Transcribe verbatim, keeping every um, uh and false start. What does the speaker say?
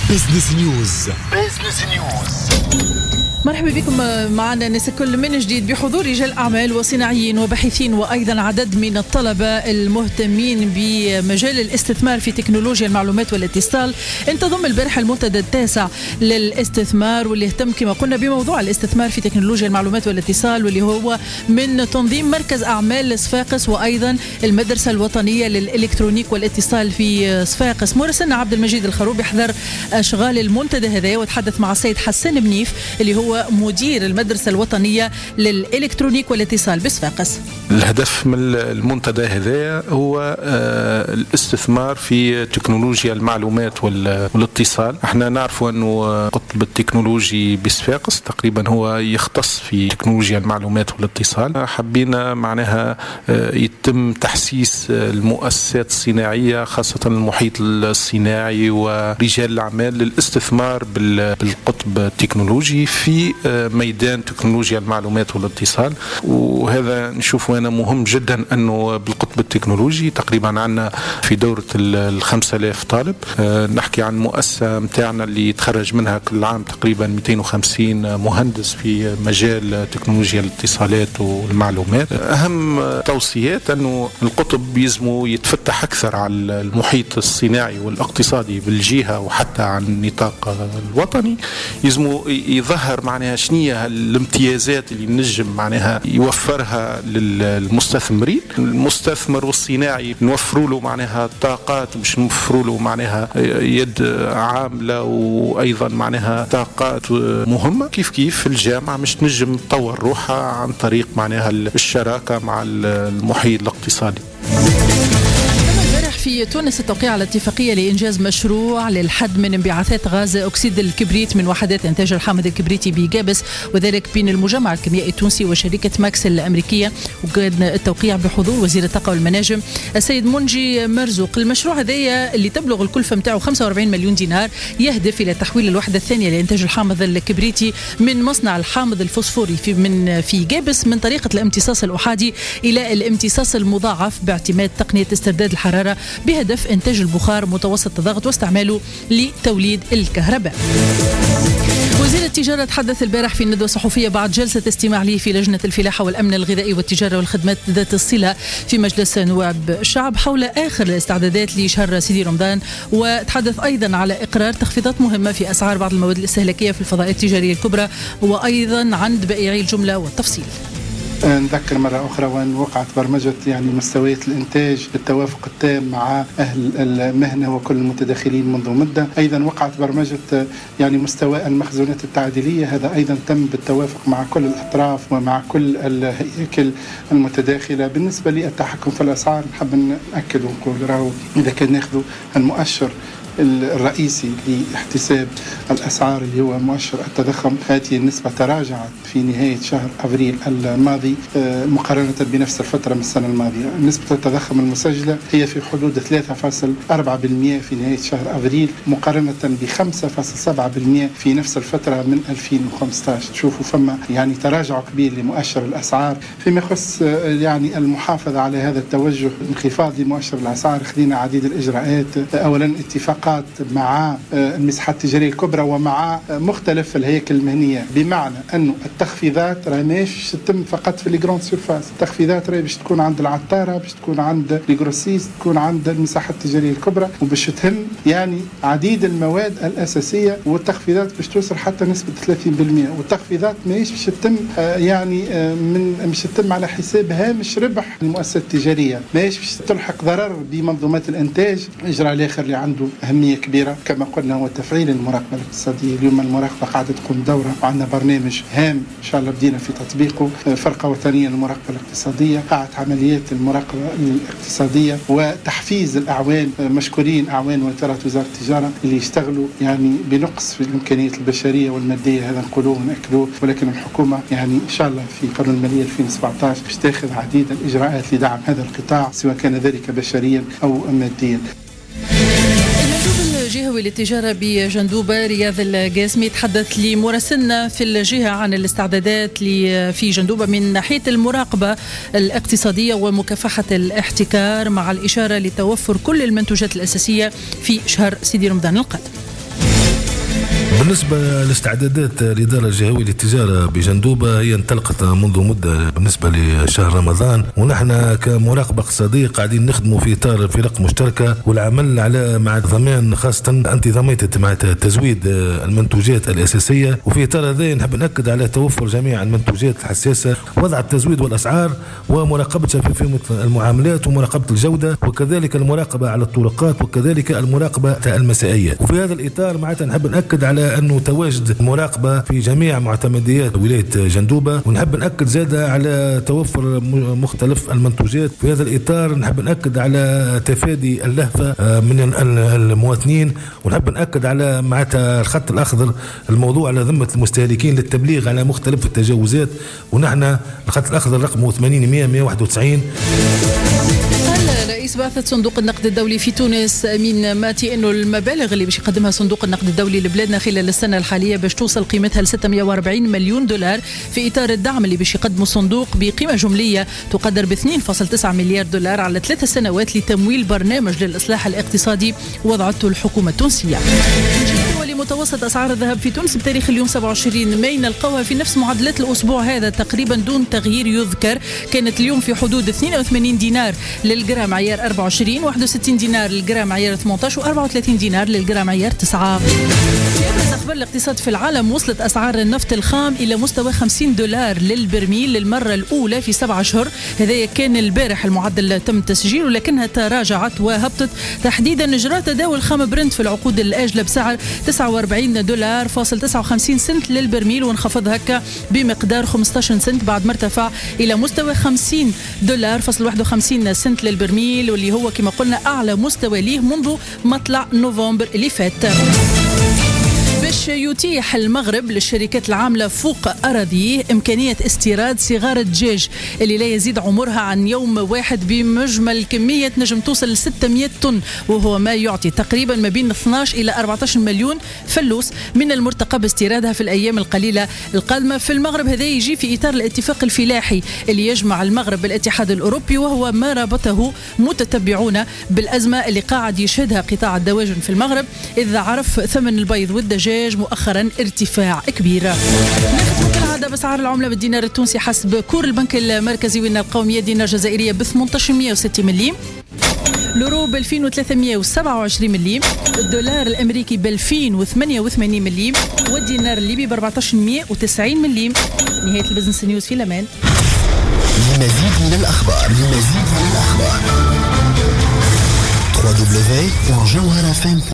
بزنس نيوز. بزنس نيوز. مرحبا بكم معنا نسا كل من جديد بحضور رجال أعمال وصناعيين وباحثين وأيضا عدد من الطلبة المهتمين بمجال الاستثمار في تكنولوجيا المعلومات والاتصال. انتظم البارحة المنتدى التاسع للاستثمار واللي اهتم كما قلنا بموضوع الاستثمار في تكنولوجيا المعلومات والاتصال، واللي هو من تنظيم مركز أعمال صفاقس وأيضا المدرسة الوطنية للإلكترونيك والاتصال في صفاقس. مراسلنا عبد المجيد الخروبي حضر أشغال المنتدى هذا وتحدث مع السيد حسان بنيف اللي هو مدير المدرسة الوطنية للإلكترونيك والاتصال بصفاقس. الهدف من المنتدى هذا هو الاستثمار في تكنولوجيا المعلومات والاتصال. احنا نعرف أنه قطب التكنولوجي بصفاقس تقريبا هو يختص في تكنولوجيا المعلومات والاتصال. حبينا معناها يتم تحسيس المؤسسات الصناعية خاصة المحيط الصناعي ورجال الأعمال للاستثمار بالقطب التكنولوجي في ميدان تكنولوجيا المعلومات والاتصال. وهذا نشوفه أنا مهم جدا أنه بالقطب التكنولوجي تقريبا عندنا في دورة الخمسة آلاف طالب. نحكي عن مؤسسة متاعنا اللي يتخرج منها كل عام تقريبا مئتين وخمسين مهندس في مجال تكنولوجيا الاتصالات والمعلومات. أهم توصيات أنه القطب يزمو يتفتح أكثر على المحيط الصناعي والاقتصادي بالجهة وحتى عن النطاق الوطني. يزمو يظهر معناها شنية الامتيازات اللي نجم معناها يوفرها للمستثمرين. المستثمر والصناعي نوفروا له معناها طاقات باش نوفروا له معناها يد عاملة وأيضا معناها طاقات مهمة. كيف كيف الجامعة مش نجم تطور روحها عن طريق معناها الشراكة مع المحيط الاقتصادي. في تونس التوقيع على اتفاقية لإنجاز مشروع للحد من انبعاثات غاز أكسيد الكبريت من وحدات إنتاج الحامض الكبريتي بجابس، وذلك بين المجمع الكيميائي التونسي وشركة ماكس الأمريكية. وكان التوقيع بحضور وزير الطاقة والمناجم السيد منجي مرزوق. المشروع هذايا اللي تبلغ الكلفة متاعه خمسة وأربعين مليون دينار يهدف إلى تحويل الوحدة الثانية لإنتاج الحامض الكبريتي من مصنع الحامض الفوسفوري في من في جابس من طريقة الامتصاص الأحادي إلى الامتصاص المضاعف باعتماد تقنية استرداد الحرارة بهدف إنتاج البخار متوسط الضغط واستعماله لتوليد الكهرباء. وزير التجارة تحدث البارح في الندوة الصحفية بعد جلسة استماع لي في لجنة الفلاحة والأمن الغذائي والتجارة والخدمات ذات الصلة في مجلس نواب الشعب حول آخر الاستعدادات لشهر سيدي رمضان، وتحدث أيضا على إقرار تخفيضات مهمة في أسعار بعض المواد الاستهلاكية في الفضائيات التجارية الكبرى وأيضا عند بائعي الجملة والتفصيل. نذكر مرة أخرى وأن وقعت برمجة يعني مستويات الإنتاج بالتوافق التام مع أهل المهنة وكل المتداخلين منذ مدة. أيضا وقعت برمجة يعني مستوى المخزونات التعديلية، هذا أيضا تم بالتوافق مع كل الأطراف ومع كل الهياكل المتداخلة. بالنسبة للتحكم في الأسعار نحب نأكد ونقول راهو إذا كان ناخذ المؤشر الرئيسي لاحتساب الأسعار اللي هو مؤشر التضخم، هذه النسبة تراجعت في نهاية شهر أبريل الماضي مقارنة بنفس الفترة من السنة الماضية. نسبة التضخم المسجلة هي في حدود ثلاثة فاصلة أربعة بالمئة في نهاية شهر أبريل مقارنة ب خمسة فاصلة سبعة بالمئة في نفس الفترة من ألفين وخمسة عشر. تشوفوا فما يعني تراجع كبير لمؤشر الأسعار. فيما يخص يعني المحافظة على هذا التوجه انخفاض لمؤشر الأسعار خلينا عديد الإجراءات. أولا اتفاق مع المساحات التجارية الكبرى ومع مختلف الهياكل المهنية، بمعنى أنه التخفيضات راه ماهيش تتم فقط في الجراند سيرفاس. التخفيضات راه باش تكون عند العطارة، باش تكون عند الجروسيست، تكون عند المساحات التجارية الكبرى، وباش تهم يعني عديد المواد الأساسية. والتخفيضات باش توصل حتى نسبة ثلاثين بالمئة. والتخفيضات ماهيش باش تتم يعني من مش تتم على حساب هامش ربح المؤسسات التجارية، ماهيش باش تلحق ضرر بمنظومات الإنتاج. إجراء الآخر اللي عنده أهمية كبيرة كما قلنا هو تفعيل المراقبة الاقتصادية. اليوم المراقبة قاعدة تقوم دورة وعندنا برنامج هام إن شاء الله بدينا في تطبيقه، فرقة وطنية للمراقبة الاقتصادية، قاعدة عمليات المراقبة الاقتصادية وتحفيز الأعوان. مشكورين أعوان وزارة وزارة التجارة اللي يشتغلوا يعني بنقص في الإمكانيات البشرية والمادية، هذا نقولوه ونأكدوه. ولكن الحكومة يعني إن شاء الله في قانون المالية ألفين وسبعة عشر باش تاخذ عديد الإجراءات لدعم هذا القطاع سواء كان ذلك بشريا أو ماديا. الجهوي للتجارة بجندوبة رياض القاسمي تحدث لمراسلنا في الجهة عن الاستعدادات في جندوبة من ناحية المراقبة الاقتصادية ومكافحة الاحتكار مع الإشارة لتوفر كل المنتوجات الأساسية في شهر سيدي رمضان القادم. بالنسبة لاستعدادات الإدارة الجهوية للتجارة بجندوبة هي انطلقت منذ مدة بالنسبة لشهر رمضان، ونحن كمراقبة اقتصادية قاعدين نخدموا في إطار فرق مشتركة والعمل على مع ضمان خاصة انتظامية مع تزويد المنتوجات الأساسية. وفي إطار هذا نحب نأكد على توفر جميع المنتوجات الحساسة، وضع التزويد والأسعار ومراقبة شفافية المعاملات ومراقبة الجودة، وكذلك المراقبة على الطرقات وكذلك المراقبة المسائية. وفي هذا الإطار معناتها نحب نأكد على أنه تواجد مراقبة في جميع معتمديات ولاية جندوبة، ونحب نأكد زادة على توفر مختلف المنتوجات. في هذا الإطار نحب نأكد على تفادي اللهفة من المواطنين، ونحب نأكد على معناتها الخط الأخضر الموضوع على ذمة المستهلكين للتبليغ على مختلف التجاوزات، ونحن الخط الأخضر رقمه ثمانين مئة مئة وواحد وتسعين. رئيس بعثة صندوق النقد الدولي في تونس أمين ماتي أنه المبالغ اللي باش يقدمها صندوق النقد الدولي لبلادنا خلال السنة الحالية باش توصل قيمتها ل ستمئة وأربعين مليون دولار في إطار الدعم اللي باش يقدمه الصندوق بقيمة جملية تقدر ب اثنين فاصلة تسعة مليار دولار على ثلاث سنوات لتمويل برنامج للإصلاح الاقتصادي وضعته الحكومة التونسية. متوسط أسعار الذهب في تونس بتاريخ اليوم سبعة وعشرين ماي نلقاها في نفس معدلات الأسبوع هذا تقريبا دون تغيير يذكر. كانت اليوم في حدود اثنين وثمانين دينار للجرام عيار أربعة وعشرين، واحد وستين دينار للجرام عيار ثمانية عشر، وأربعة وثلاثين دينار للجرام عيار تسعة. في أبرز أخبار الاقتصاد في العالم، وصلت أسعار النفط الخام إلى مستوى خمسين دولار للبرميل للمرة الأولى في سبعة أشهر. هذا كان البارح المعدل تم تسجيله، لكنها تراجعت وهبطت تحديدا إجراء تداول خام برنت في العقود الآجلة بسعر تسعة وأربعين دولار فاصل تسعة وخمسين سنت للبرميل، وانخفض هكا بمقدار خمسة عشر سنت بعد ما ارتفع إلى مستوى خمسين دولار فاصل واحد وخمسين سنت للبرميل، واللي هو كما قلنا أعلى مستوى ليه منذ مطلع نوفمبر اللي فات. باش يتيح المغرب للشركات العاملة فوق أراضيه إمكانية استيراد صغار الدجاج اللي لا يزيد عمرها عن يوم واحد بمجمل كمية نجم توصل ل ستمئة طن، وهو ما يعطي تقريبا ما بين اثني عشر إلى أربعة عشر مليون فلوس. من المرتقب استيرادها في الأيام القليلة القادمة في المغرب. هذا يجي في إطار الاتفاق الفلاحي اللي يجمع المغرب بالاتحاد الأوروبي، وهو ما ربطه متتبعون بالأزمة اللي قاعد يشهدها قطاع الدواجن في المغرب، إذا عرف ثمن البيض والدجاج مؤخرا ارتفاع كبير. نختم كالعادة بأسعار العملة بالدينار التونسي حسب كور البنك المركزي، وين القومية دينار جزائرية ب ثمانية عشر مئة وستة مليم، اليورو ب ألفين وثلاثمئة وسبعة وعشرين مليم، الدولار الأمريكي ب ألفين وثمانية وثمانين مليم، والدينار الليبي ب أربعة عشر مئة وتسعين مليم. نهاية البزنس نيوز في الأمان. لمزيد من الأخبار لمزيد من الأخبار دبليو دبليو دبليو دوت جوهرة إف إم